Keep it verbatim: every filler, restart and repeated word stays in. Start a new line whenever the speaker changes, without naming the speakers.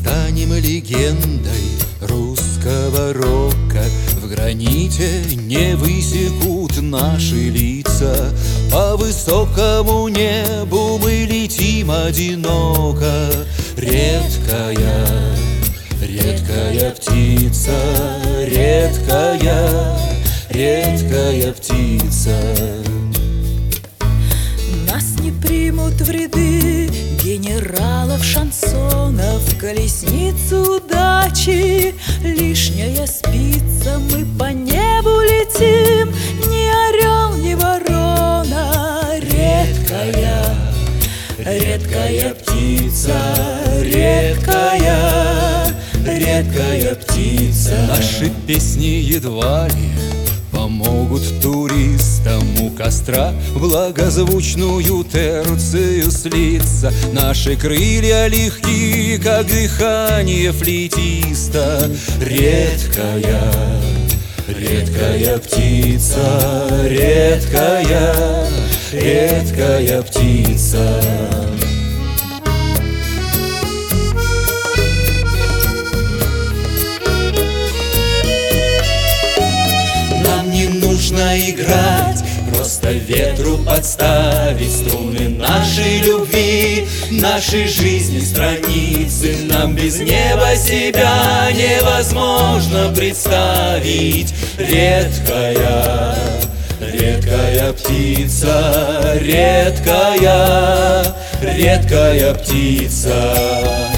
станем легендой русского рока. В граните не высекут наши лица, по высокому небу мы летим одиноко. Редкая, редкая птица, редкая, редкая птица.
Нас не примут в ряды генералов, шансонов, колесницу удачи. Лишняя спица, мы по небу летим, ни орел, ни ворона. Редкая,
Редкая птица, редкая, редкая птица. Наши песни едва ли помогут туристам у костра благозвучную терцию слиться. Наши крылья легки, как дыхание флейтиста. Редкая, редкая птица, редкая, редкая птица. Нам не нужно играть, просто ветру подставить струны нашей любви, нашей жизни страницы. Нам без неба себя невозможно представить. Редкая, редкая птица, редкая, редкая птица.